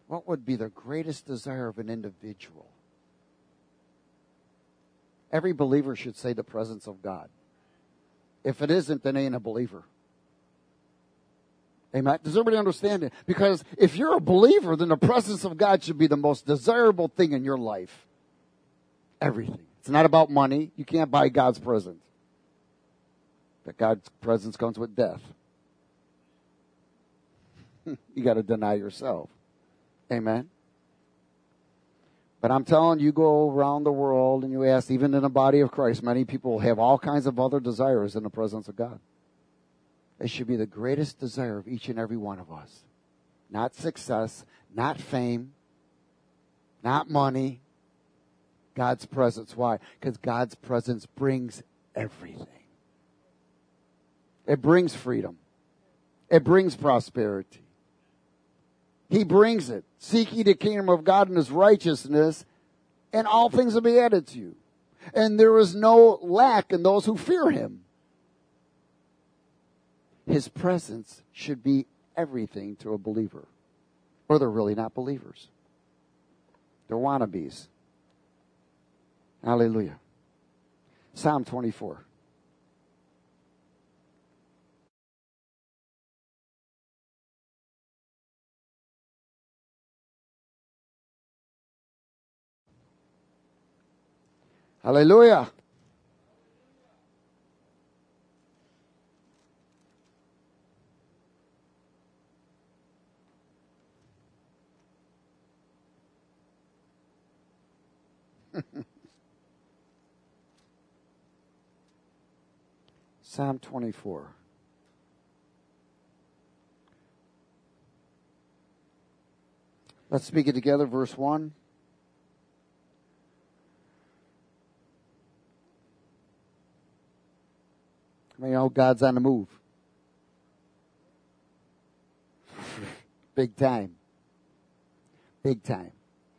What would be the greatest desire of an individual? Every believer should say the presence of God. If it isn't, then ain't a believer. Amen. Does everybody understand it? Because if you're a believer, then the presence of God should be the most desirable thing in your life. Everything. It's not about money. You can't buy God's presence. But God's presence comes with death. You got to deny yourself. Amen. But I'm telling you, go around the world and you ask, even in the body of Christ, many people have all kinds of other desires in the presence of God. It should be the greatest desire of each and every one of us. Not success, not fame, not money. God's presence. Why? Because God's presence brings everything. It brings freedom. It brings prosperity. He brings it. Seek ye the kingdom of God and his righteousness, and all things will be added to you. And there is no lack in those who fear him. His presence should be everything to a believer. Or they're really not believers. They're wannabes. Hallelujah. Psalm 24. Hallelujah. Psalm 24. Let's speak it together, verse 1. I mean, God's on the move. Big time. Big time.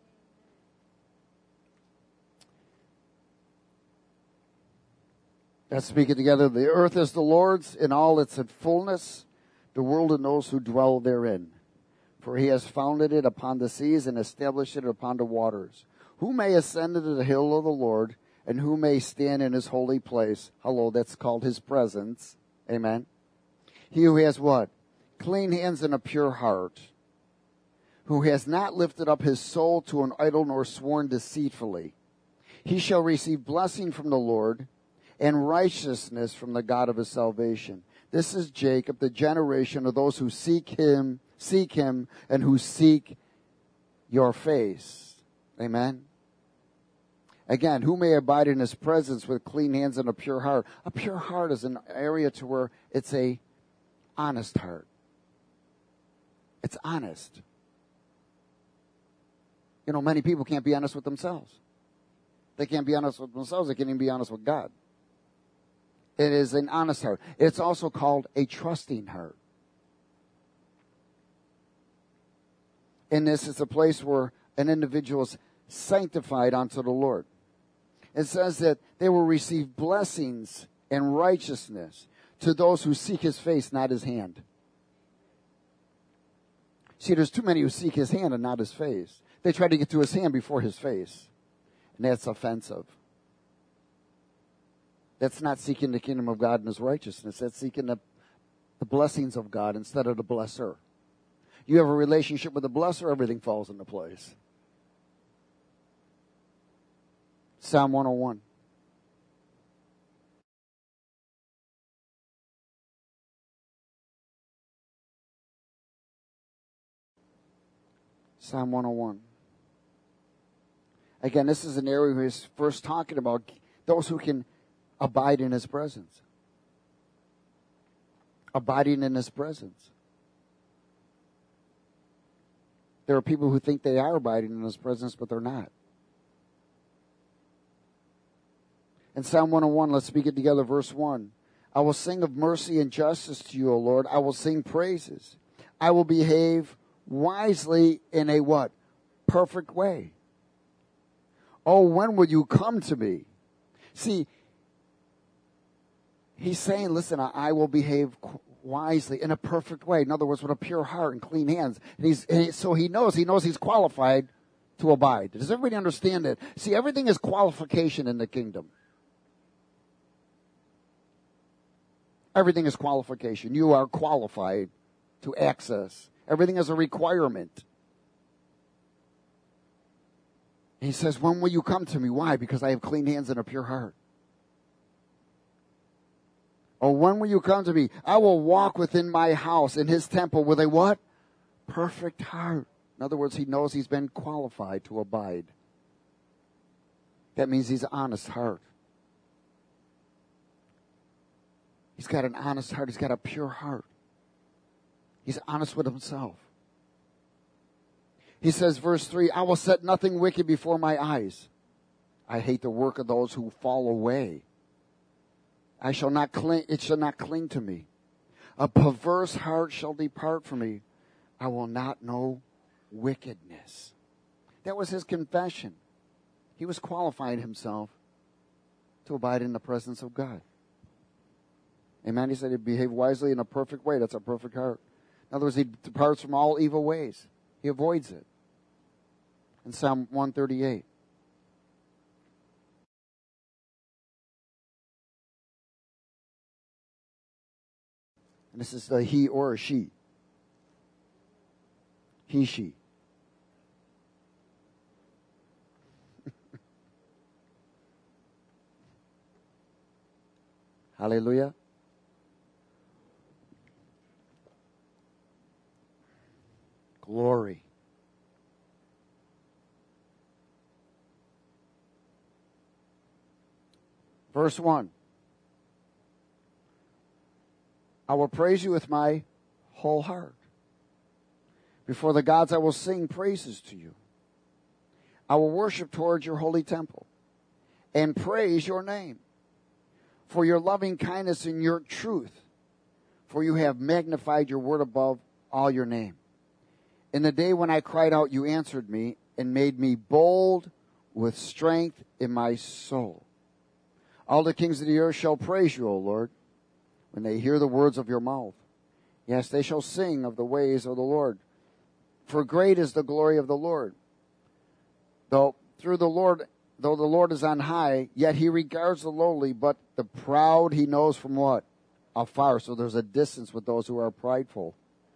Let's speak it together. The earth is the Lord's in all its fullness, the world and those who dwell therein. For he has founded it upon the seas and established it upon the waters. Who may ascend into the hill of the Lord, and who may stand in his holy place? Hello, that's called his presence. Amen. He who has what? Clean hands and a pure heart, who has not lifted up his soul to an idol nor sworn deceitfully. He shall receive blessing from the Lord and righteousness from the God of his salvation. This is Jacob, the generation of those who seek him, and who seek your face. Amen. Again, who may abide in his presence with clean hands and a pure heart? A pure heart is an area to where it's a honest heart. It's honest. You know, many people can't be honest with themselves. They can't be honest with themselves. They can't even be honest with God. It is an honest heart. It's also called a trusting heart. And this is a place where an individual is sanctified unto the Lord. It says that they will receive blessings and righteousness to those who seek his face, not his hand. See, there's too many who seek his hand and not his face. They try to get to his hand before his face. And that's offensive. That's not seeking the kingdom of God and his righteousness. That's seeking the blessings of God instead of the blesser. You have a relationship with the blesser, everything falls into place. Psalm 101. Psalm 101. Again, this is an area where he's first talking about those who can abide in his presence. Abiding in his presence. There are people who think they are abiding in his presence, but they're not. In Psalm 101, let's speak it together, verse 1. I will sing of mercy and justice to you, O Lord. I will sing praises. I will behave wisely in a what? Perfect way. Oh, when will you come to me? See, he's saying, listen, I will behave wisely in a perfect way. In other words, with a pure heart and clean hands. So he knows he's qualified to abide. Does everybody understand that? See, everything is qualification in the kingdom. Everything is qualification. You are qualified to access. Everything is a requirement. He says, when will you come to me? Why? Because I have clean hands and a pure heart. Or when will you come to me? I will walk within my house, in his temple, with a what? Perfect heart. In other words, he knows he's been qualified to abide. That means he's an honest heart. He's got an honest heart. He's got a pure heart. He's honest with himself. He says, verse 3, I will set nothing wicked before my eyes. I hate the work of those who fall away. It shall not cling to me. A perverse heart shall depart from me. I will not know wickedness. That was his confession. He was qualifying himself to abide in the presence of God. Amen. He said he'd behave wisely in a perfect way. That's a perfect heart. In other words, he departs from all evil ways. He avoids it. In Psalm 138. And this is a he or a she. He, she. Hallelujah. Glory. Verse 1. I will praise you with my whole heart. Before the gods I will sing praises to you. I will worship towards your holy temple and praise your name for your loving kindness and your truth, for you have magnified your word above all your name. In the day when I cried out, you answered me and made me bold with strength in my soul. All the kings of the earth shall praise you, O Lord, when they hear the words of your mouth. Yes, they shall sing of the ways of the Lord. For great is the glory of the Lord. Though the Lord is on high, yet he regards the lowly, but the proud he knows from what? Afar. So there's a distance with those who are prideful.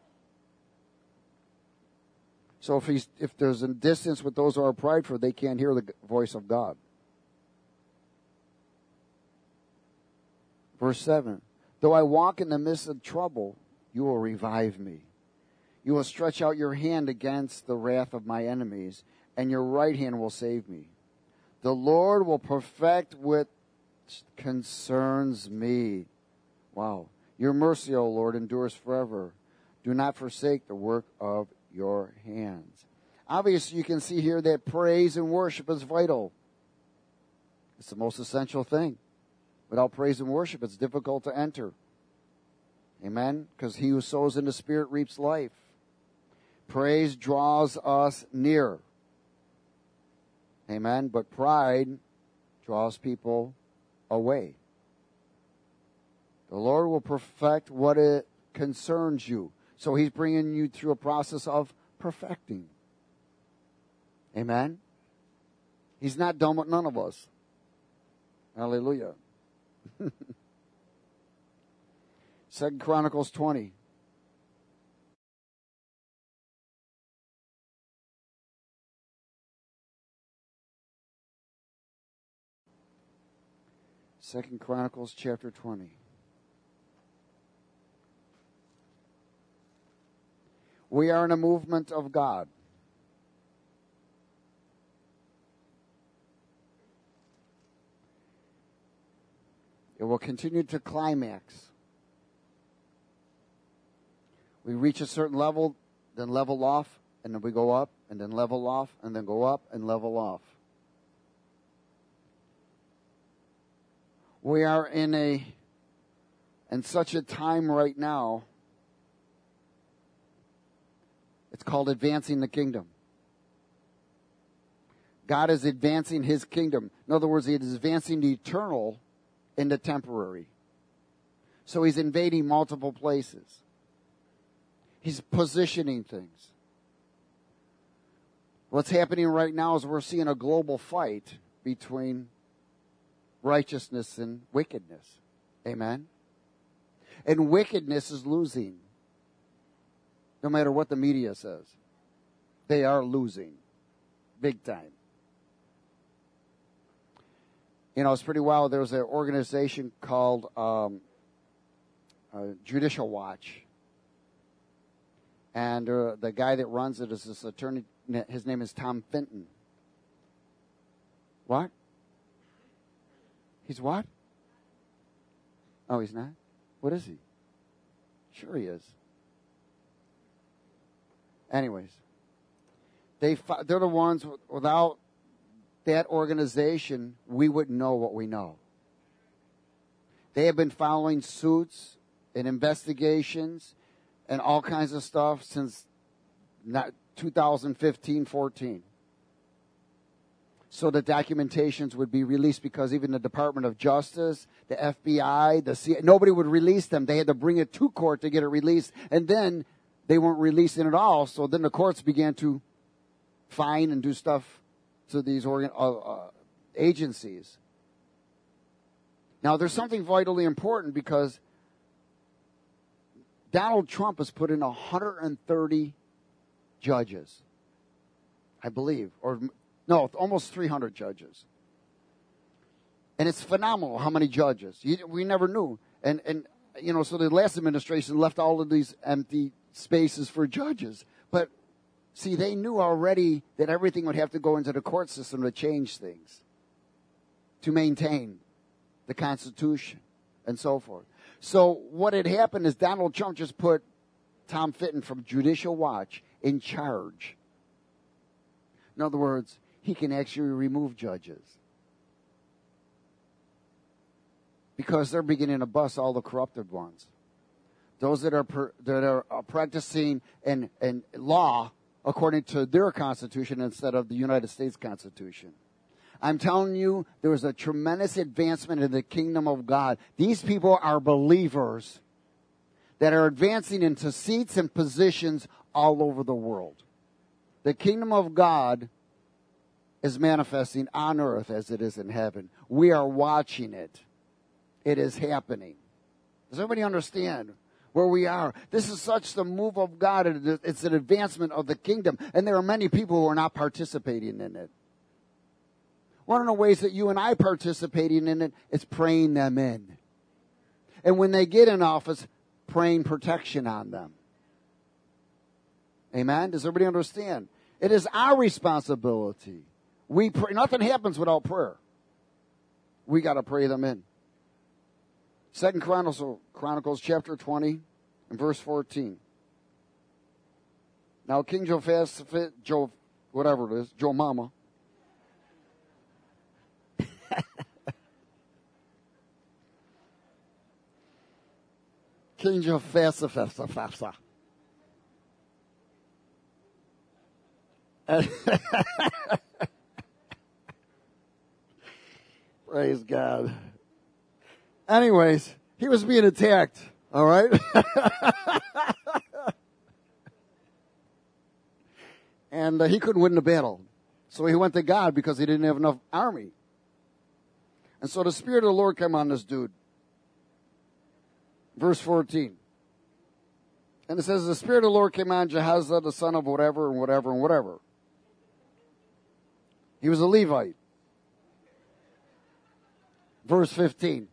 So if there's a distance with those who are prideful, they can't hear the voice of God. Verse 7. Though I walk in the midst of trouble, you will revive me. You will stretch out your hand against the wrath of my enemies, and your right hand will save me. The Lord will perfect what concerns me. Wow. Your mercy, O Lord, endures forever. Do not forsake the work of your hands. Obviously, you can see here that praise and worship is vital. It's the most essential thing. Without praise and worship, it's difficult to enter. Amen? Because he who sows in the Spirit reaps life. Praise draws us near. Amen? But pride draws people away. The Lord will perfect what it concerns you. So he's bringing you through a process of perfecting. Amen? He's not done with none of us. Hallelujah. 2 Chronicles 20. Second Chronicles chapter 20. We are in a movement of God. It will continue to climax. We reach a certain level, then level off, and then we go up, and then level off, and then go up, and level off. We are in such a time right now. It's called advancing the kingdom. God is advancing his kingdom. In other words, he is advancing the eternal into temporary. So he's invading multiple places. He's positioning things. What's happening right now is we're seeing a global fight between righteousness and wickedness. Amen? And wickedness is losing. No matter what the media says. They are losing. Big time. You know, it's pretty wild. There was an organization called Judicial Watch. And the guy that runs it is this attorney. His name is Tom Fenton. What? He's what? Oh, he's not? What is he? Sure he is. Anyways. They're the ones, without that organization, we wouldn't know what we know. They have been following suits and investigations and all kinds of stuff since 2015-14. So the documentations would be released because even the Department of Justice, the FBI, the CIA, nobody would release them. They had to bring it to court to get it released. And then they weren't releasing it all. So then the courts began to fine and do stuff to these agencies. Now, there's something vitally important because Donald Trump has put in 130 judges, I believe, almost 300 judges. And it's phenomenal how many judges. We never knew. And so the last administration left all of these empty spaces for judges. But see, they knew already that everything would have to go into the court system to change things, to maintain the Constitution, and so forth. So what had happened is Donald Trump just put Tom Fitton from Judicial Watch in charge. In other words, he can actually remove judges. Because they're beginning to bust all the corrupted ones. Those that are practicing in law according to their Constitution instead of the United States Constitution. I'm telling you, there is a tremendous advancement in the kingdom of God. These people are believers that are advancing into seats and positions all over the world. The kingdom of God is manifesting on earth as it is in heaven. We are watching it. It is happening. Does everybody understand where we are? This is such the move of God. It's an advancement of the kingdom. And there are many people who are not participating in it. One of the ways that you and I participating in it is praying them in. And when they get in office, praying protection on them. Amen? Does everybody understand? It is our responsibility. We pray. Nothing happens without prayer. We got to pray them in. 2 Chronicles chapter 20 and verse 14. Now King Jehoshaphat, whatever it is, Joe Mama. King Jehoshaphat. Praise God. Anyways, he was being attacked, all right? And he couldn't win the battle. So he went to God because he didn't have enough army. And so the Spirit of the Lord came on this dude. Verse 14. And it says, the Spirit of the Lord came on Jehaziah, the son of whatever and whatever and whatever. He was a Levite. Verse 15.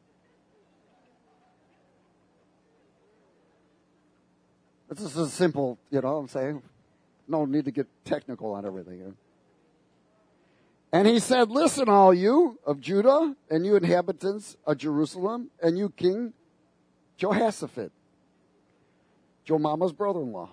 This is a simple, I'm saying. No need to get technical on everything. And he said, listen, all you of Judah, and you inhabitants of Jerusalem, and you King Jehoshaphat, Joe Mama's brother-in-law.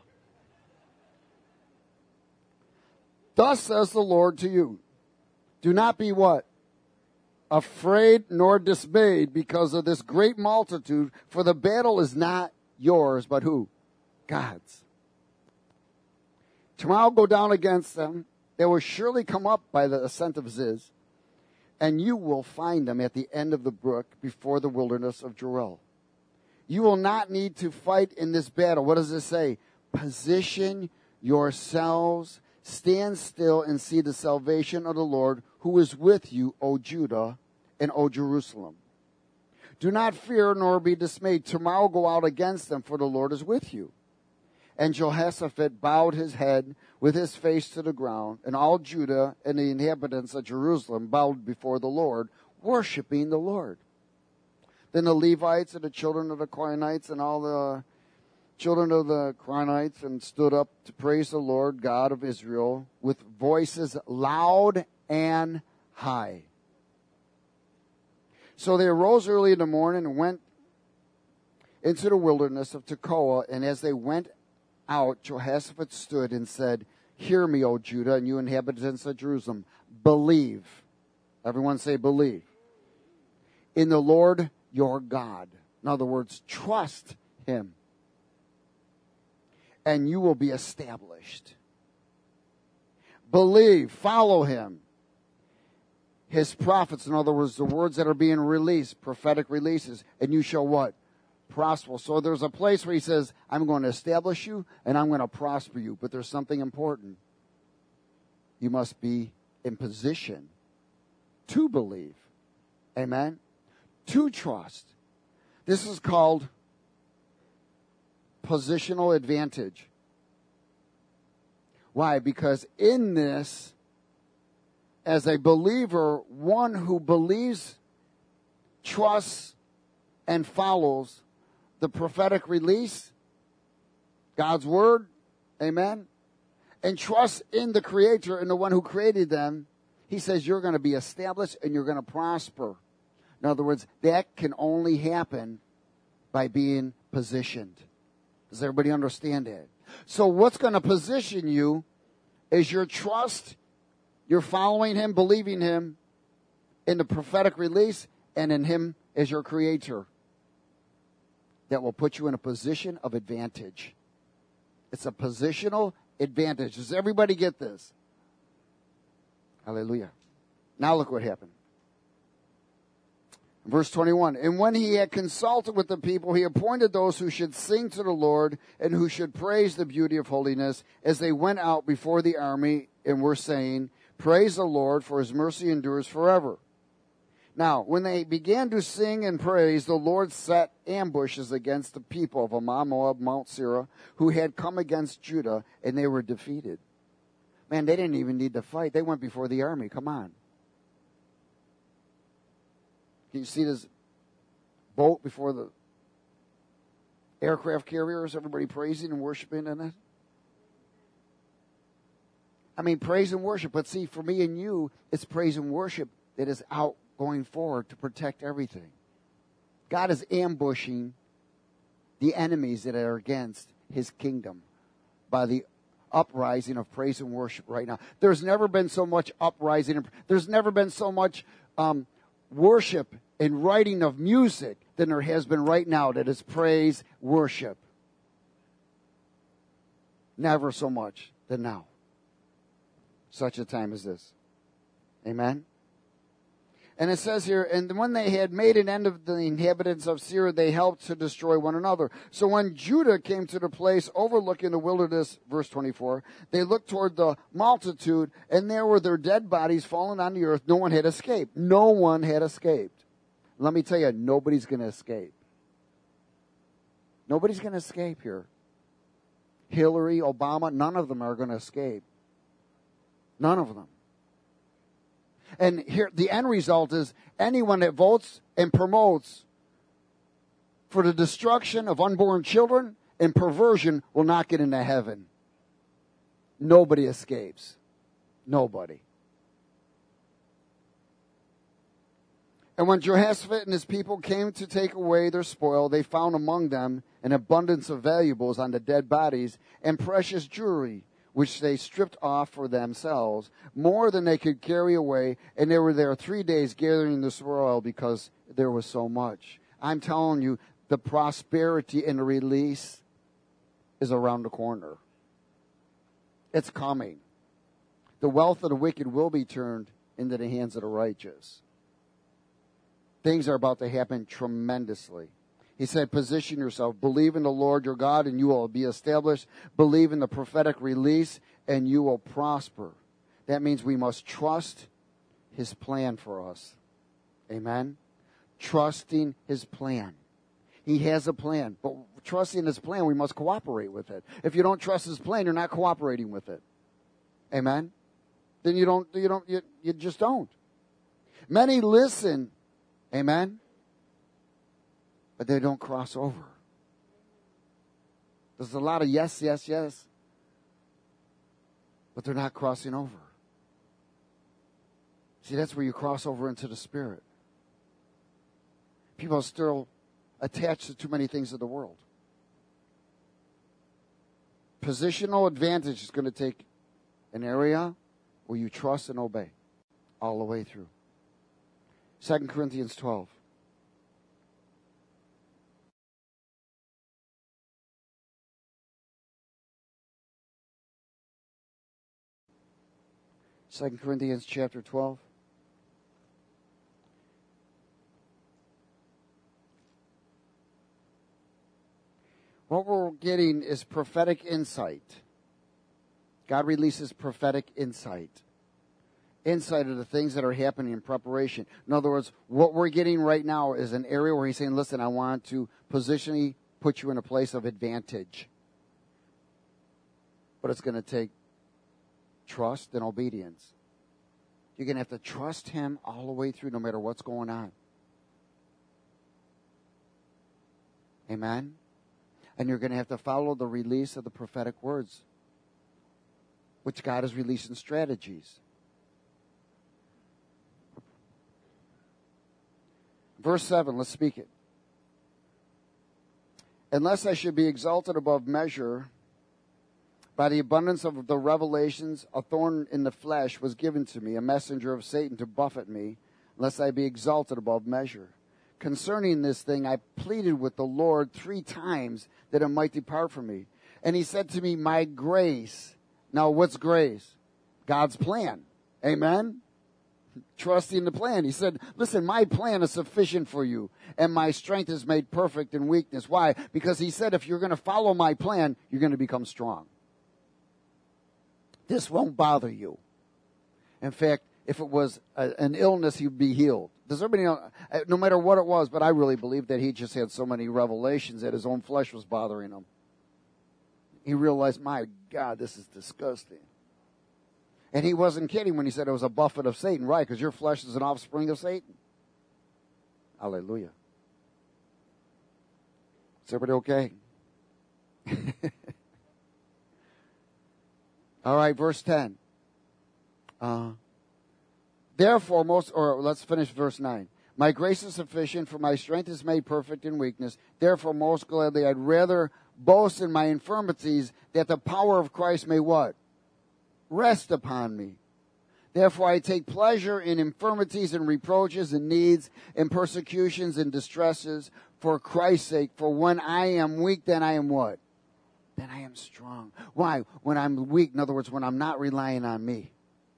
Thus says the Lord to you, do not be what? Afraid nor dismayed because of this great multitude, for the battle is not yours, but who? God's. Tomorrow I'll go down against them. They will surely come up by the ascent of Ziz, and you will find them at the end of the brook before the wilderness of Jeruel. You will not need to fight in this battle. What does it say? Position yourselves, stand still and see the salvation of the Lord who is with you, O Judah and O Jerusalem. Do not fear nor be dismayed. Tomorrow go out against them, for the Lord is with you. And Jehoshaphat bowed his head with his face to the ground, and all Judah and the inhabitants of Jerusalem bowed before the Lord, worshiping the Lord. Then the Levites and the children of the Kohathites and all the children of the Kohathites and stood up to praise the Lord God of Israel with voices loud and high. So they arose early in the morning and went into the wilderness of Tekoa, and as they went out, Jehoshaphat stood and said, Hear me, O Judah, and you inhabitants of Jerusalem. Believe. Everyone say believe. In the Lord your God. In other words, trust him. And you will be established. Believe. Follow him. His prophets, in other words, the words that are being released, prophetic releases, and you shall what? Prosper. So there's a place where he says, I'm going to establish you and I'm going to prosper you. But there's something important. You must be in position to believe. Amen? To trust. This is called positional advantage. Why? Because in this, as a believer, one who believes, trusts, and follows the prophetic release, God's word, amen, and trusts in the Creator and the one who created them, he says you're going to be established and you're going to prosper. In other words, that can only happen by being positioned. Does everybody understand that? So what's going to position you is your trust. You're following him, believing him in the prophetic release, and in him as your creator. That will put you in a position of advantage. It's a positional advantage. Does everybody get this? Hallelujah. Now look what happened. Verse 21, and when he had consulted with the people, he appointed those who should sing to the Lord and who should praise the beauty of holiness as they went out before the army and were saying, Praise the Lord, for his mercy endures forever. Now, when they began to sing and praise, the Lord set ambushes against the people of Ammon, Moab, Mount Seir, who had come against Judah, and they were defeated. Man, they didn't even need to fight. They went before the army. Come on. Can you see this boat before the aircraft carriers? Everybody praising and worshiping in it? I mean, praise and worship. But see, for me and you, it's praise and worship that is out going forward to protect everything. God is ambushing the enemies that are against his kingdom by the uprising of praise and worship right now. There's never been so much uprising. There's never been so much worship and writing of music than there has been right now that is praise, worship. Never so much than now. Such a time as this. Amen? And it says here, and when they had made an end of the inhabitants of Seir, they helped to destroy one another. So when Judah came to the place overlooking the wilderness, verse 24, they looked toward the multitude, and there were their dead bodies fallen on the earth. No one had escaped. No one had escaped. Let me tell you, nobody's going to escape. Nobody's going to escape here. Hillary, Obama, none of them are going to escape. None of them. And here, the end result is anyone that votes and promotes for the destruction of unborn children and perversion will not get into heaven. Nobody escapes. Nobody. And when Jehoshaphat and his people came to take away their spoil, they found among them an abundance of valuables on the dead bodies and precious jewelry, which they stripped off for themselves, more than they could carry away. And they were there 3 days gathering the spoil because there was so much. I'm telling you, the prosperity and the release is around the corner. It's coming. The wealth of the wicked will be turned into the hands of the righteous. Things are about to happen tremendously. He said, position yourself. Believe in the Lord your God and you will be established. Believe in the prophetic release and you will prosper. That means we must trust his plan for us. Amen? Trusting his plan. He has a plan, but trusting his plan, we must cooperate with it. If you don't trust his plan, you're not cooperating with it. Amen? Then you just don't. Many listen, amen, but they don't cross over. There's a lot of yes, yes, yes, but they're not crossing over. See, that's where you cross over into the Spirit. People are still attached to too many things of the world. Positional advantage is going to take an area where you trust and obey all the way through. 2 Corinthians 12. Second Corinthians chapter 12. What we're getting is prophetic insight. God releases prophetic insight. Insight of the things that are happening in preparation. In other words, what we're getting right now is an area where he's saying, listen, I want to positionally put you in a place of advantage. But it's going to take trust and obedience. You're going to have to trust him all the way through no matter what's going on. Amen? And you're going to have to follow the release of the prophetic words, which God is releasing strategies. Verse 7, let's speak it. Unless I should be exalted above measure by the abundance of the revelations, a thorn in the flesh was given to me, a messenger of Satan to buffet me, lest I be exalted above measure. Concerning this thing, I pleaded with the Lord 3 times that it might depart from me. And he said to me, my grace. Now, what's grace? God's plan. Amen? Trusting the plan. He said, listen, my plan is sufficient for you, and my strength is made perfect in weakness. Why? Because he said, if you're going to follow my plan, you're going to become strong. This won't bother you. In fact, if it was an illness, you'd be healed. Does everybody know? No matter what it was, but I really believe that he just had so many revelations that his own flesh was bothering him. He realized, my God, this is disgusting. And he wasn't kidding when he said it was a buffet of Satan, right? Because your flesh is an offspring of Satan. Hallelujah. Is everybody okay? All right, verse 10. Therefore, let's finish verse 9. My grace is sufficient, for my strength is made perfect in weakness. Therefore, most gladly, I'd rather boast in my infirmities, that the power of Christ may what? Rest upon me. Therefore, I take pleasure in infirmities and reproaches and needs and persecutions and distresses for Christ's sake. For when I am weak, then I am what? Then I am strong. Why? When I'm weak, in other words, when I'm not relying on me.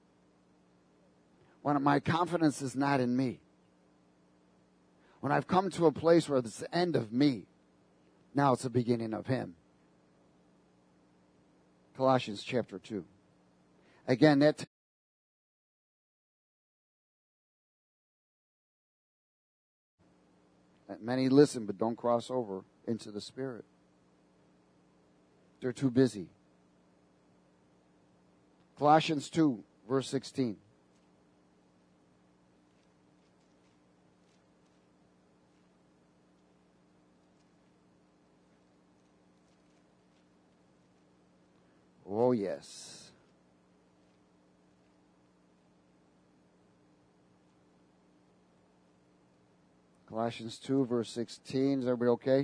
When my confidence is not in me. When I've come to a place where it's the end of me, now it's the beginning of him. Colossians chapter 2. Again, that many listen but don't cross over into the Spirit. They're too busy. Colossians 2, verse 16. Oh, yes. Colossians 2, verse 16. Is everybody okay?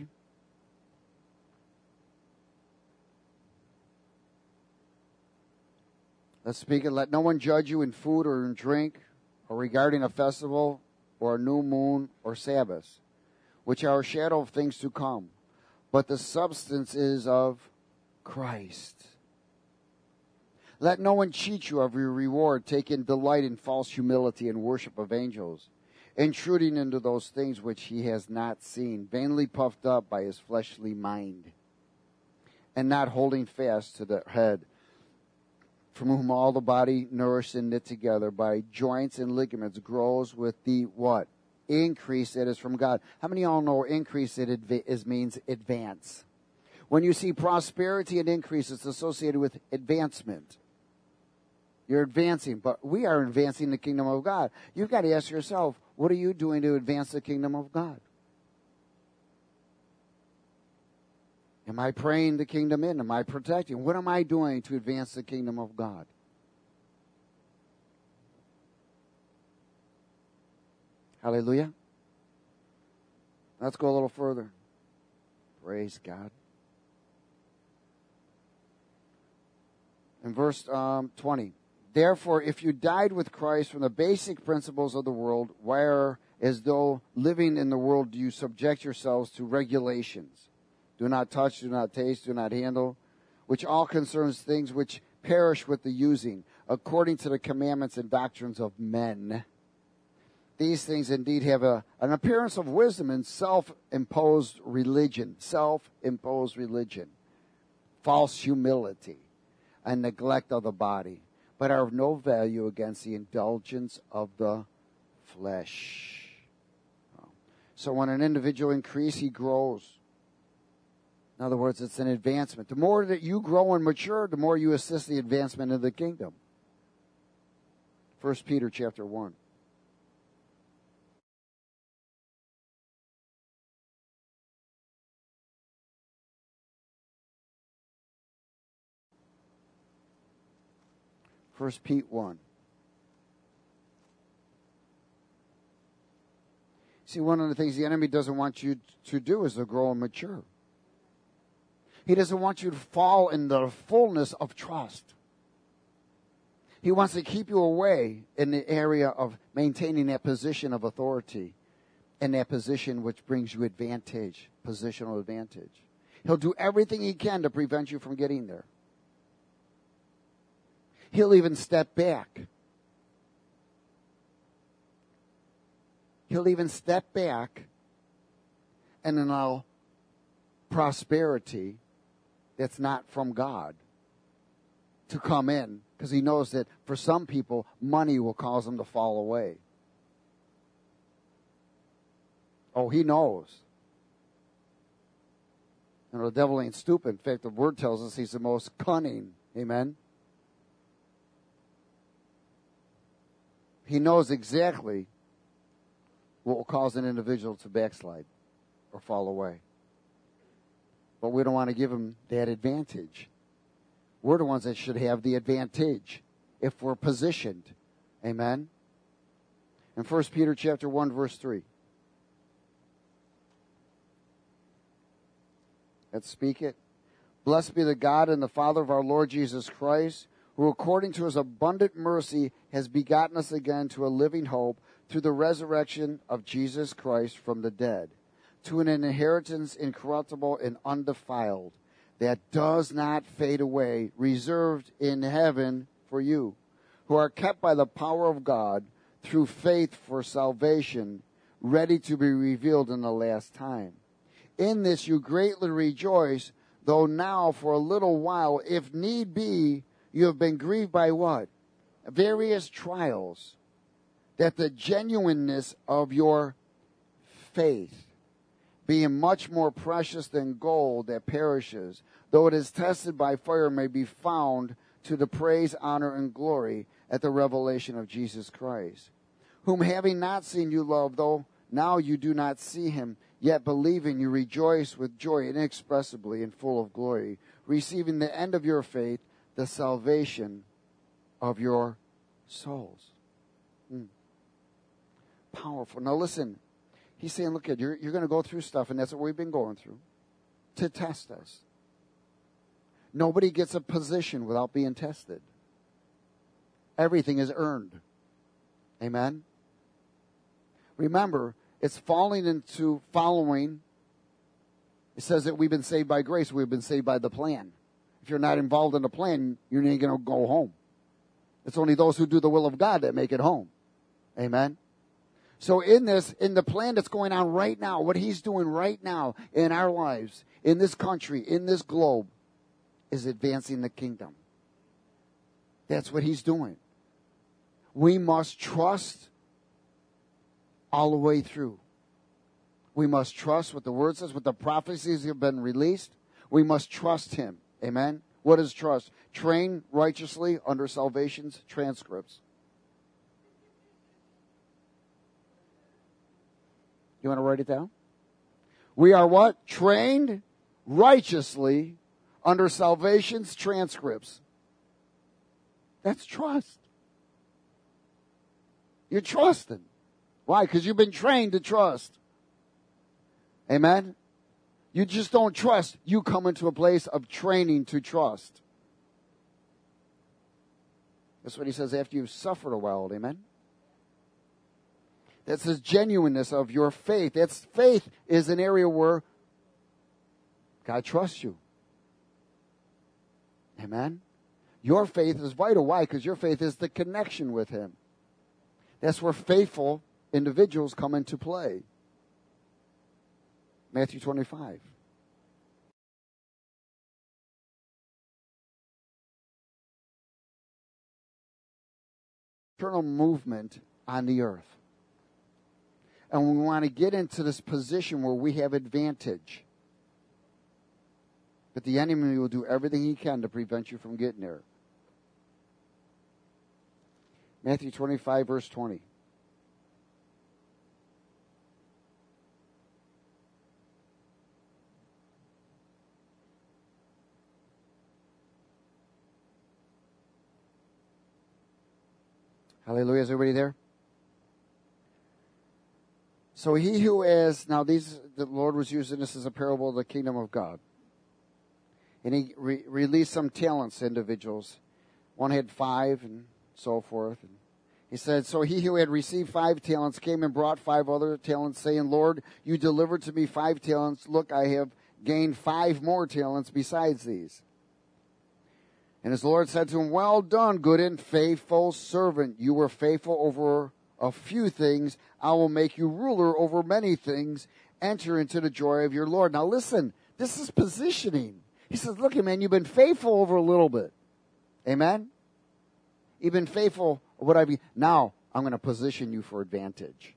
Let's speak it. Let no one judge you in food or in drink, or regarding a festival, or a new moon, or Sabbath, which are a shadow of things to come. But the substance is of Christ. Let no one cheat you of your reward, taking delight in false humility and worship of angels, intruding into those things which he has not seen, vainly puffed up by his fleshly mind, and not holding fast to the head, from whom all the body, nourished and knit together by joints and ligaments, grows with the what? Increase that is from God. How many of y'all know increase means advance? When you see prosperity and increase, it's associated with advancement. You're advancing, but we are advancing the kingdom of God. You've got to ask yourself, what are you doing to advance the kingdom of God? Am I praying the kingdom in? Am I protecting? What am I doing to advance the kingdom of God? Hallelujah. Let's go a little further. Praise God. In verse 20. Therefore, if you died with Christ from the basic principles of the world, where as though living in the world you subject yourselves to regulations. Do not touch, do not taste, do not handle, which all concerns things which perish with the using, according to the commandments and doctrines of men. These things indeed have an appearance of wisdom and self-imposed religion, false humility, and neglect of the body, but are of no value against the indulgence of the flesh. So when an individual increases, he grows. In other words, it's an advancement. The more that you grow and mature, the more you assist the advancement of the kingdom. 1 Peter chapter 1. First Pete 1. See, one of the things the enemy doesn't want you to do is to grow and mature. He doesn't want you to fall in the fullness of trust. He wants to keep you away in the area of maintaining that position of authority and that position which brings you advantage, positional advantage. He'll do everything he can to prevent you from getting there. He'll even step back. He'll even step back and allow prosperity that's not from God to come in, because he knows that for some people, money will cause them to fall away. Oh, he knows. And the devil ain't stupid. In fact, the word tells us he's the most cunning. Amen? He knows exactly what will cause an individual to backslide or fall away. But we don't want to give him that advantage. We're the ones that should have the advantage if we're positioned. Amen? In 1 Peter chapter 1, verse 3. Let's speak it. Blessed be the God and the Father of our Lord Jesus Christ, who according to his abundant mercy has begotten us again to a living hope through the resurrection of Jesus Christ from the dead, to an inheritance incorruptible and undefiled, that does not fade away, reserved in heaven for you, who are kept by the power of God through faith for salvation, ready to be revealed in the last time. In this you greatly rejoice, though now for a little while, if need be, you have been grieved by what? Various trials, that the genuineness of your faith, being much more precious than gold that perishes, though it is tested by fire, may be found to the praise, honor, and glory at the revelation of Jesus Christ, whom having not seen you love, though now you do not see him, yet believing you rejoice with joy inexpressibly and full of glory, receiving the end of your faith, the salvation of your souls. Powerful. Now listen, he's saying, look, you're going to go through stuff, and that's what we've been going through, to test us. Nobody gets a position without being tested. Everything is earned. Amen? Remember, it's falling into following. It says that we've been saved by grace. We've been saved by the plan. If you're not involved in the plan, you ain't going to go home. It's only those who do the will of God that make it home. Amen? So in the plan that's going on right now, what he's doing right now in our lives, in this country, in this globe, is advancing the kingdom. That's what he's doing. We must trust all the way through. We must trust what the word says, what the prophecies have been released. We must trust him. Amen? What is trust? Train righteously under salvation's transcripts. You want to write it down? We are what? Trained righteously under salvation's transcripts. That's trust. You're trusting. Why? Because you've been trained to trust. Amen? You just don't trust. You come into a place of training to trust. That's what he says after you've suffered a while. Amen? That's the genuineness of your faith. Faith is an area where God trusts you. Amen? Your faith is vital. Why? Because your faith is the connection with him. That's where faithful individuals come into play. Matthew 25. Eternal movement on the earth. And we want to get into this position where we have advantage. But the enemy will do everything he can to prevent you from getting there. Matthew 25, verse 20. Hallelujah. Is everybody there? So he who has, now the Lord was using this as a parable of the kingdom of God. And he released some talents to individuals. One had 5 and so forth. And he said, so he who had received 5 talents came and brought 5 other talents, saying, Lord, you delivered to me 5 talents. Look, I have gained 5 more talents besides these. And his Lord said to him, well done, good and faithful servant. You were faithful over a few things. I will make you ruler over many things. Enter into the joy of your Lord. Now listen, this is positioning. He says, look, man, you've been faithful over a little bit. Amen? You've been faithful. Now I'm going to position you for advantage.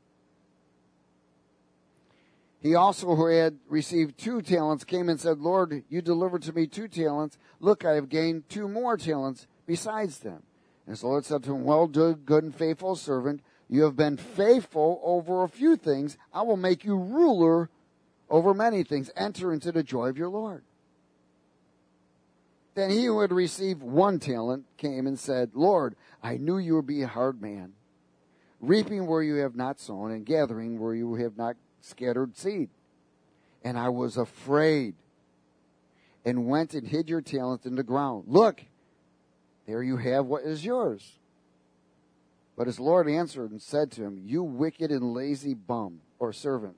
He also, who had received 2 talents, came and said, Lord, you delivered to me 2 talents. Look, I have gained 2 more talents besides them. And his Lord said to him, well done, good and faithful servant. You have been faithful over a few things. I will make you ruler over many things. Enter into the joy of your Lord. Then he who had received 1 talent came and said, Lord, I knew you would be a hard man, reaping where you have not sown and gathering where you have not scattered seed. And I was afraid and went and hid your talent in the ground. Look, there you have what is yours. But his Lord answered and said to him, you wicked and lazy bum or servant.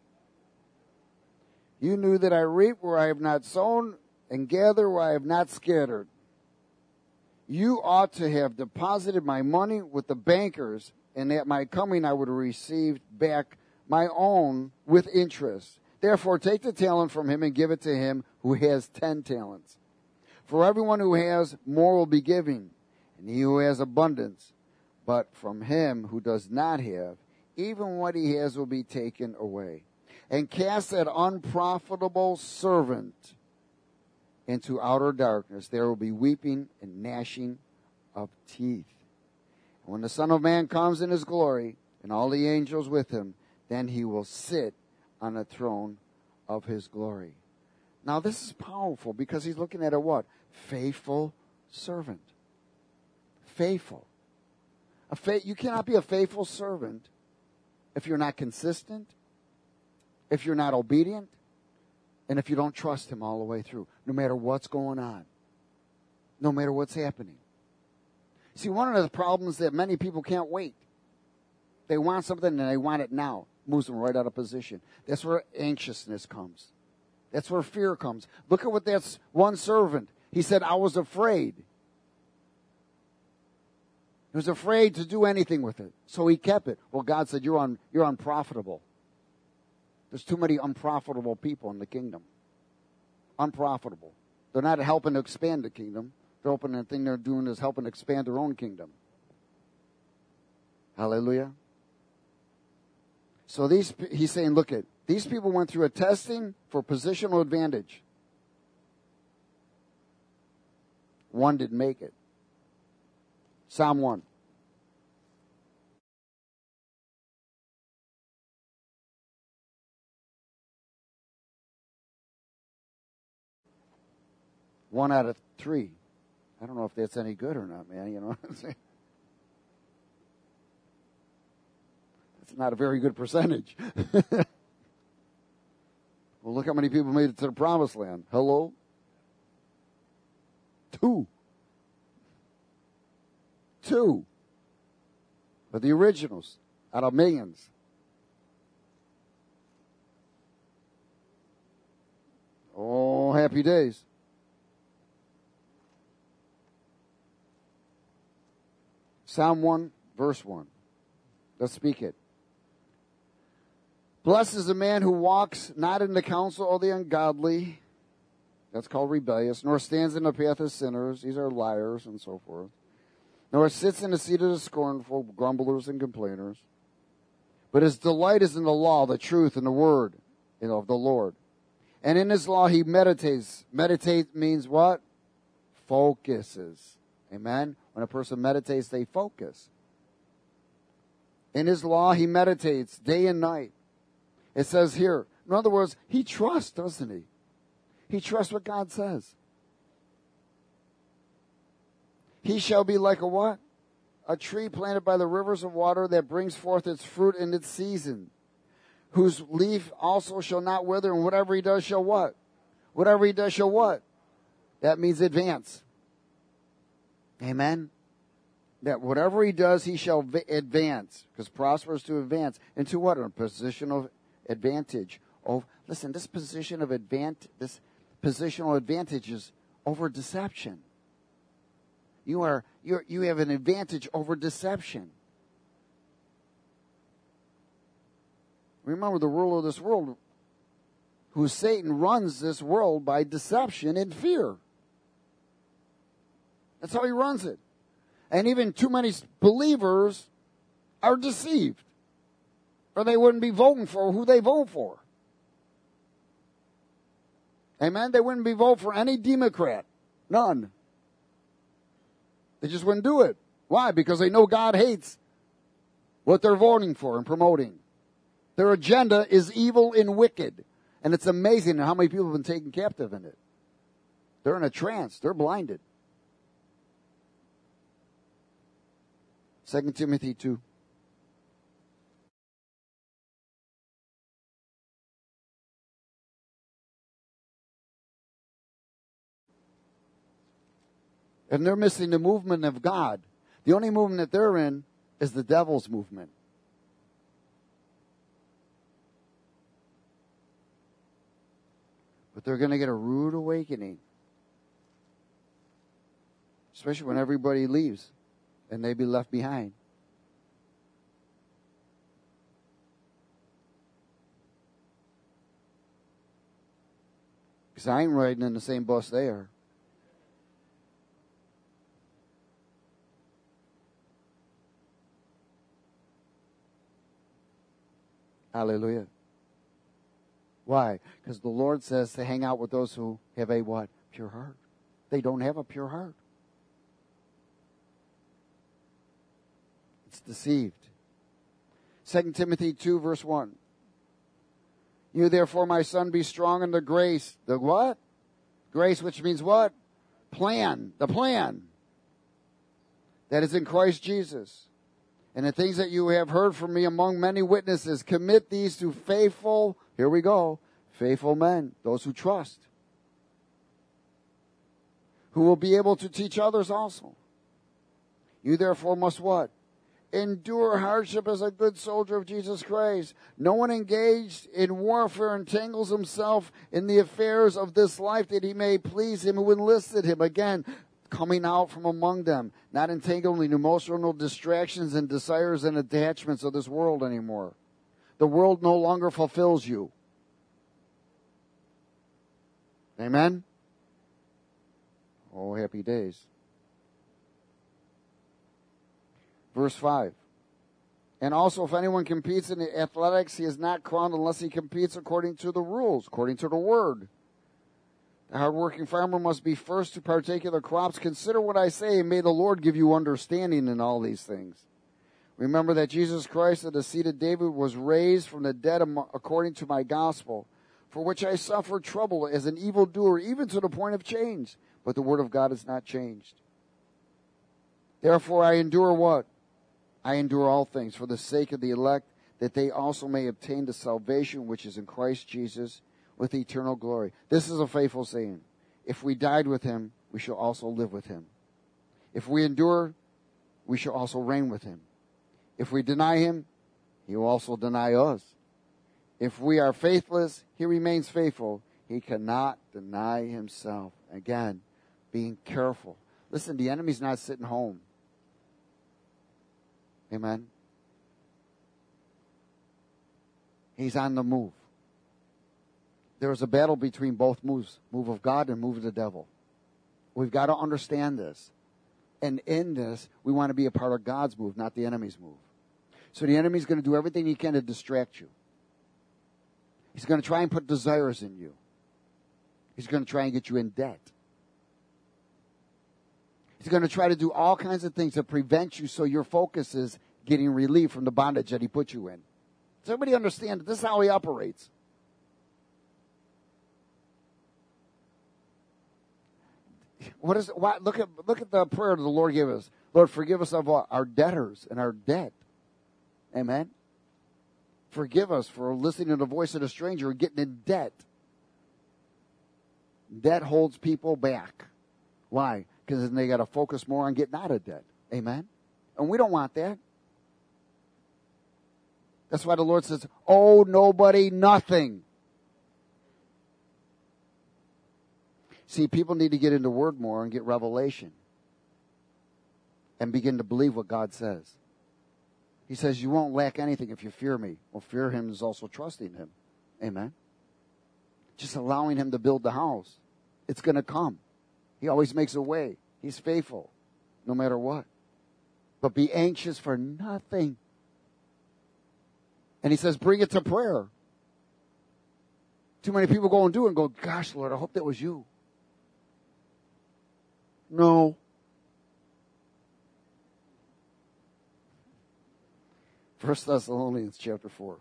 You knew that I reap where I have not sown and gather where I have not scattered. You ought to have deposited my money with the bankers, and at my coming I would have received back my own with interest. Therefore, take the talent from him and give it to him who has 10 talents. For everyone who has, more will be given, and he who has abundance. But from him who does not have, even what he has will be taken away. And cast that unprofitable servant into outer darkness. There will be weeping and gnashing of teeth. And when the Son of Man comes in his glory, and all the angels with him, then he will sit on the throne of his glory. Now this is powerful because he's looking at a what? Faithful servant. Faithful. You cannot be a faithful servant if you're not consistent, if you're not obedient, and if you don't trust him all the way through, no matter what's going on, no matter what's happening. See, one of the problems that many people can't wait. They want something and they want it now. Moves them right out of position. That's where anxiousness comes. That's where fear comes. Look at what that's one servant. He said, I was afraid. He was afraid to do anything with it. So he kept it. Well, God said, you're unprofitable. There's too many unprofitable people in the kingdom. Unprofitable. They're not helping to expand the kingdom. The thing they're doing is helping expand their own kingdom. Hallelujah. So he's saying, look at, these people went through a testing for positional advantage. One didn't make it. Psalm 1. One out of 3. I don't know if that's any good or not, man. You know what I'm saying? That's not a very good percentage. Well, look how many people made it to the promised land. Hello? 2. 2. But the originals out of millions. Oh, happy days. Psalm 1, verse 1. Let's speak it. Blessed is the man who walks not in the counsel of the ungodly. That's called rebellious. Nor stands in the path of sinners. These are liars and so forth. Nor sits in the seat of the scornful, grumblers and complainers. But his delight is in the law, the truth, and the word of the Lord. And in his law he meditates. Meditate means what? Focuses. Amen? When a person meditates, they focus. In his law he meditates day and night. It says here, in other words, he trusts, doesn't he? He trusts what God says. He shall be like a what? A tree planted by the rivers of water that brings forth its fruit in its season, whose leaf also shall not wither, and whatever he does shall what? Whatever he does shall what? That means advance. Amen? That whatever he does, he shall advance, because prosper is to advance. Into what? A position of advantage. Oh, listen, this positional advantage is over deception. You have an advantage over deception. Remember, the ruler of this world, who Satan, runs this world by deception and fear. That's how he runs it. And even too many believers are deceived, or they wouldn't be voting for who they vote for. Amen? They wouldn't be voting for any Democrat. None. They just wouldn't do it. Why? Because they know God hates what they're voting for and promoting. Their agenda is evil and wicked. And it's amazing how many people have been taken captive in it. They're in a trance. They're blinded. 2 Timothy 2. And they're missing the movement of God. The only movement that they're in is the devil's movement. But they're going to get a rude awakening. Especially when everybody leaves and they be left behind. Because I ain't riding in the same bus they are. Hallelujah. Why? Because the Lord says to hang out with those who have a what? Pure heart. They don't have a pure heart. It's deceived. 2 Timothy 2 verse 1. You therefore, my son, be strong in the grace. The what? Grace, which means what? Plan. The plan. That is in Christ Jesus. And the things that you have heard from me among many witnesses, commit these to faithful, here we go, faithful men, those who trust, who will be able to teach others also. You therefore must what? Endure hardship as a good soldier of Jesus Christ. No one engaged in warfare entangles himself in the affairs of this life, that he may please him who enlisted him. Again, coming out from among them, not entangled in emotional distractions and desires and attachments of this world anymore. The world no longer fulfills you. Amen? Oh, happy days. Verse 5. And also, if anyone competes in athletics, he is not crowned unless he competes according to the rules, according to the word. The hardworking farmer must be first to partake of the crops. Consider what I say, and may the Lord give you understanding in all these things. Remember that Jesus Christ, of the seed of David, was raised from the dead according to my gospel, for which I suffered trouble as an evildoer, even to the point of change. But the word of God is not changed. Therefore I endure what? I endure all things for the sake of the elect, that they also may obtain the salvation which is in Christ Jesus with eternal glory. This is a faithful saying. If we died with him, we shall also live with him. If we endure, we shall also reign with him. If we deny him, he will also deny us. If we are faithless, he remains faithful. He cannot deny himself. Again, being careful. Listen, the enemy's not sitting home. Amen. He's on the move. There is a battle between both moves, move of God and move of the devil. We've got to understand this. And in this, we want to be a part of God's move, not the enemy's move. So the enemy's going to do everything he can to distract you. He's going to try and put desires in you. He's going to try and get you in debt. He's going to try to do all kinds of things to prevent you so your focus is getting relief from the bondage that he put you in. Does everybody understand that this is how he operates? Look at the prayer that the Lord gave us. Lord, forgive us of our debtors and our debt. Amen. Forgive us for listening to the voice of a stranger and getting in debt. Debt holds people back. Why? Because then they got to focus more on getting out of debt. Amen? And we don't want that. That's why the Lord says, owe nobody nothing. See, people need to get into Word more and get revelation. And begin to believe what God says. He says, you won't lack anything if you fear me. Well, fear him is also trusting him. Amen? Just allowing him to build the house. It's going to come. He always makes a way. He's faithful, no matter what. But be anxious for nothing. And he says, bring it to prayer. Too many people go and do it and go, gosh, Lord, I hope that was you. No. 1 Thessalonians chapter 4.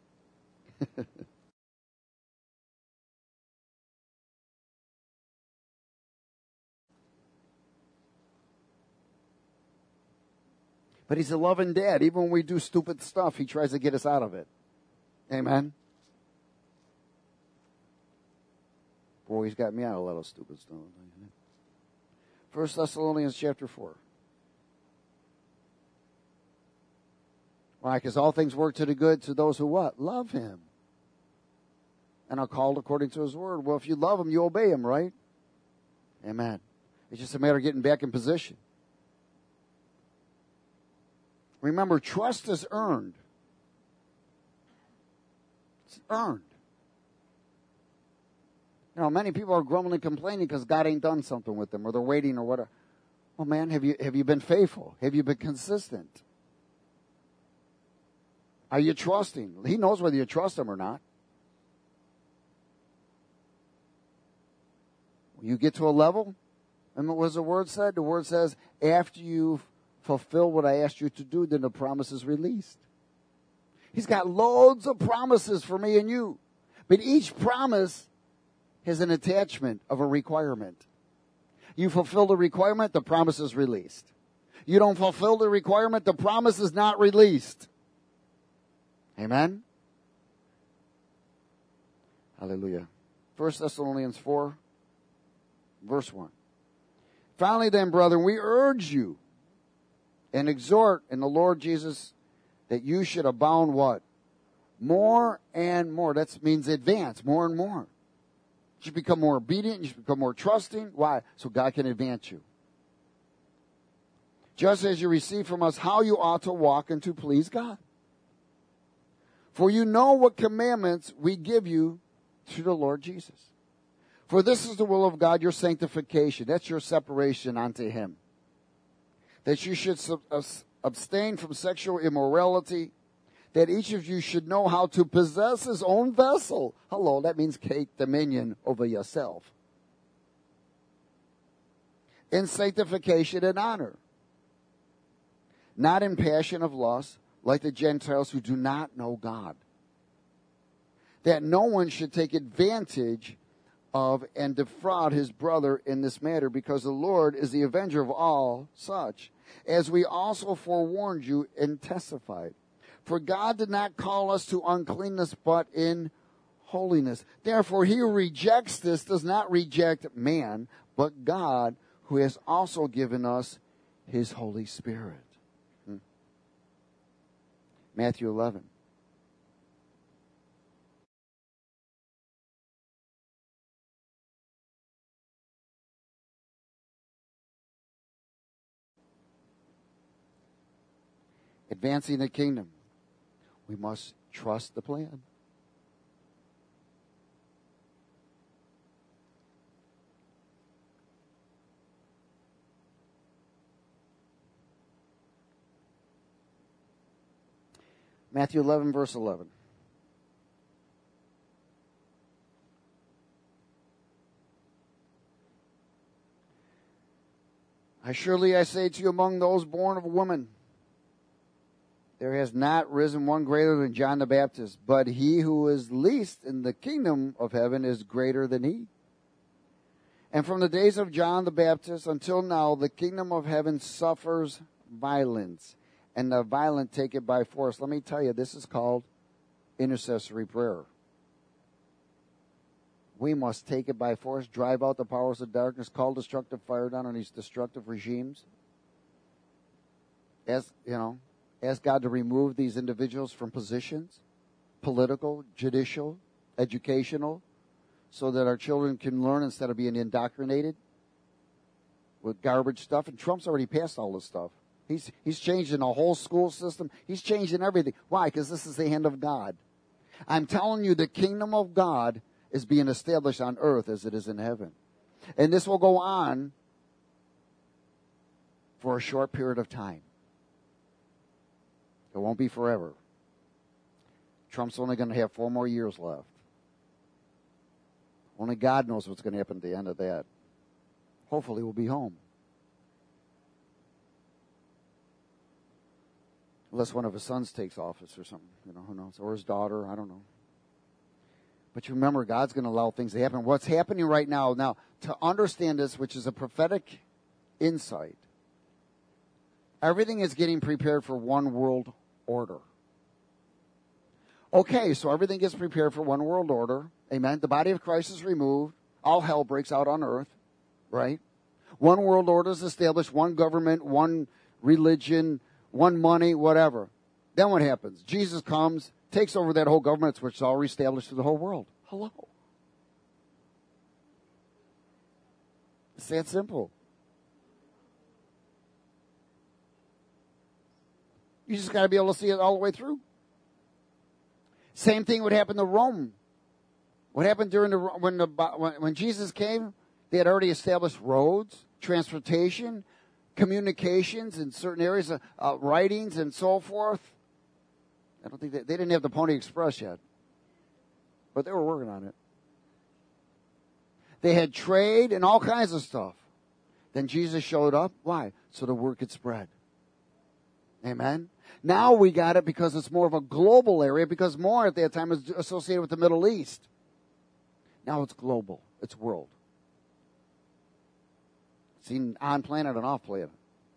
But he's a loving dad. Even when we do stupid stuff, he tries to get us out of it. Amen? Boy, he's got me out of a lot of stupid stuff. 1 Thessalonians chapter 4. Why? Because all things work to the good to those who what? Love him. And are called according to his word. Well, if you love him, you obey him, right? Amen. It's just a matter of getting back in position. Remember, trust is earned. It's earned. You know, many people are grumbling and complaining because God ain't done something with them, or they're waiting, or whatever. Well, man, have you been faithful? Have you been consistent? Are you trusting? He knows whether you trust him or not. When you get to a level, remember what the word said? The word says, after you've fulfilled what I asked you to do, then the promise is released. He's got loads of promises for me and you. But each promise has an attachment of a requirement. You fulfill the requirement, the promise is released. You don't fulfill the requirement, the promise is not released. Amen? Hallelujah. 1 Thessalonians 4, verse 1. Finally then, brethren, we urge you and exhort in the Lord Jesus that you should abound what? More and more. That means advance, more and more. You should become more obedient. You should become more trusting. Why? So God can advance you. just as you receive from us how you ought to walk and to please God. For you know what commandments we give you through the Lord Jesus. For this is the will of God, your sanctification. That's your separation unto Him. That you should abstain from sexual immorality, that each of you should know how to possess his own vessel. Hello, that means take dominion over yourself. In sanctification and honor, not in passion of lust, like the Gentiles who do not know God. That no one should take advantage of and defraud his brother in this matter, because the Lord is the avenger of all such, as we also forewarned you and testified. For God did not call us to uncleanness, but in holiness. Therefore, he who rejects this does not reject man, but God, who has also given us his Holy Spirit. Matthew 11. Advancing the kingdom. We must trust the plan. Matthew 11, verse 11. Surely I say to you, among those born of a woman, there has not risen one greater than John the Baptist, but he who is least in the kingdom of heaven is greater than he. And from the days of John the Baptist until now, the kingdom of heaven suffers violence, and the violent take it by force. Let me tell you, this is called intercessory prayer. We must take it by force, drive out the powers of darkness, call destructive fire down on these destructive regimes. Ask God to remove these individuals from positions, political, judicial, educational, so that our children can learn instead of being indoctrinated with garbage stuff. And Trump's already passed all this stuff. He's changing the whole school system. He's changing everything. Why? Because this is the hand of God. I'm telling you, the kingdom of God is being established on earth as it is in heaven. And this will go on for a short period of time. It won't be forever. Trump's only going to have 4 more years left. Only God knows what's going to happen at the end of that. Hopefully we'll be home. Unless one of his sons takes office or something. Who knows? Or his daughter, I don't know. But you remember, God's going to allow things to happen. What's happening right now, to understand this, which is a prophetic insight, everything is getting prepared for one world order. Okay, so everything gets prepared for one world order. Amen. The body of Christ is removed. All hell breaks out on earth. Right? One world order is established. One government, one religion, one money, whatever. Then what happens? Jesus comes, takes over that whole government, which is already established for the whole world. Hello. It's that simple. You just got to be able to see it all the way through. Same thing would happen to Rome. What happened during when Jesus came? They had already established roads, transportation, communications in certain areas, writings and so forth. I don't think they didn't have the Pony Express yet, but they were working on it. They had trade and all kinds of stuff. Then Jesus showed up. Why? So the word could spread. Amen. Now we got it because it's more of a global area, because more at that time was associated with the Middle East. Now it's global. It's world. Seen on planet and off planet.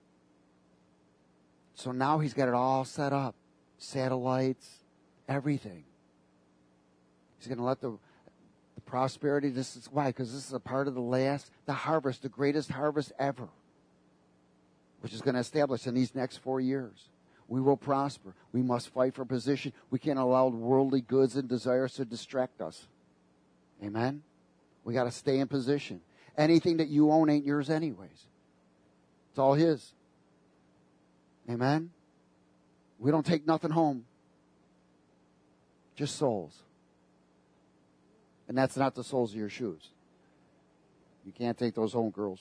So now he's got it all set up. Satellites, everything. He's going to let the prosperity, this is why? Because this is a part of the harvest, the greatest harvest ever, which is going to establish in these next 4 years. We will prosper. We must fight for position. We can't allow worldly goods and desires to distract us. Amen? We got to stay in position. Anything that you own ain't yours anyways. It's all his. Amen? We don't take nothing home. Just souls. And that's not the soles of your shoes. You can't take those home, girls.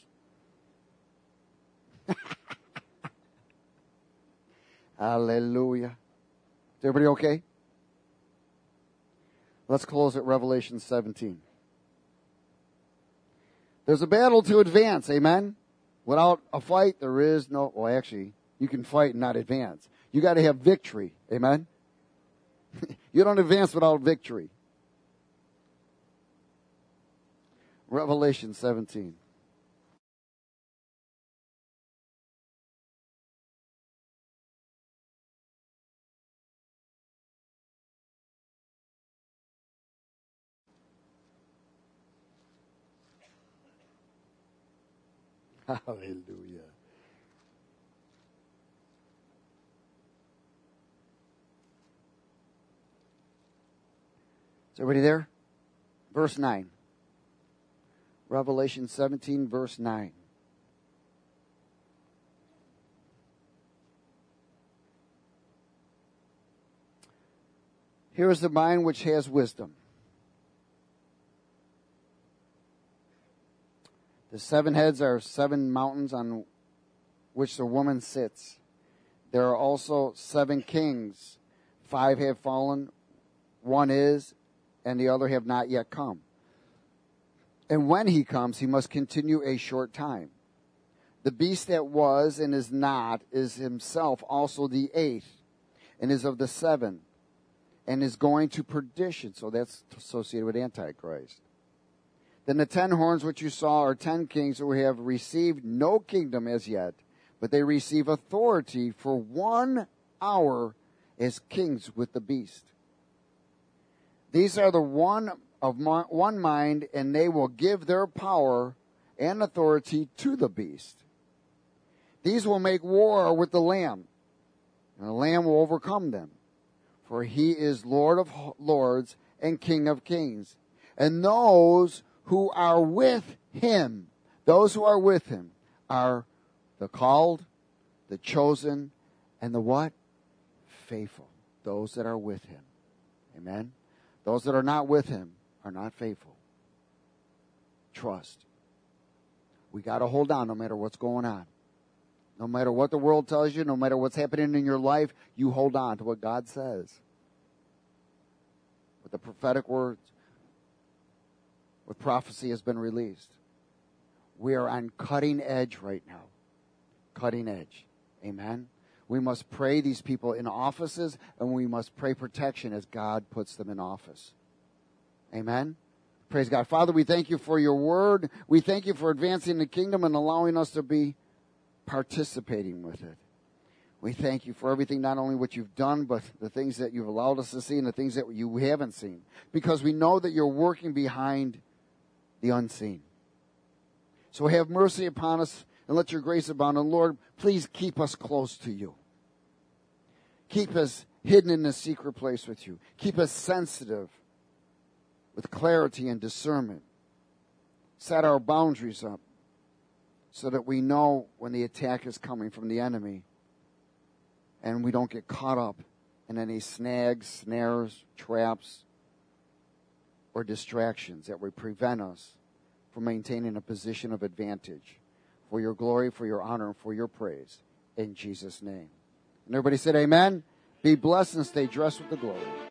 Hallelujah. Is everybody okay? Let's close at Revelation 17. There's a battle to advance, amen? Without a fight, there is no... Well, actually, you can fight and not advance. You got to have victory, amen? You don't advance without victory. Revelation 17. Hallelujah. Is everybody there? Verse 9. Revelation 17, verse 9. Here is the mind which has wisdom. The 7 heads are 7 mountains on which the woman sits. There are also 7 kings. 5 have fallen, 1 is, and the other have not yet come. And when he comes, he must continue a short time. The beast that was and is not is himself also the 8th, and is of the 7, and is going to perdition. So that's associated with Antichrist. Then the 10 horns which you saw are 10 kings who have received no kingdom as yet, but they receive authority for 1 hour as kings with the beast. These are the one mind, and they will give their power and authority to the beast. These will make war with the Lamb, and the Lamb will overcome them. For he is Lord of lords and King of kings. And those who are with him, are the called, the chosen, and the what? Faithful. Those that are with him. Amen? Those that are not with him are not faithful. Trust. We got to hold on no matter what's going on. No matter what the world tells you, no matter what's happening in your life, you hold on to what God says. With the prophetic words, with prophecy has been released. We are on cutting edge right now. Cutting edge. Amen? We must pray these people in offices, and we must pray protection as God puts them in office. Amen? Praise God. Father, we thank you for your word. We thank you for advancing the kingdom and allowing us to be participating with it. We thank you for everything, not only what you've done, but the things that you've allowed us to see and the things that you haven't seen. Because we know that you're working behind the unseen. So have mercy upon us and let your grace abound. And Lord, please keep us close to you. Keep us hidden in the secret place with you. Keep us sensitive with clarity and discernment. Set our boundaries up so that we know when the attack is coming from the enemy and we don't get caught up in any snags, snares, traps, or distractions that would prevent us from maintaining a position of advantage for your glory, for your honor, and for your praise. In Jesus' name. And everybody said amen. Be blessed and stay dressed with the glory.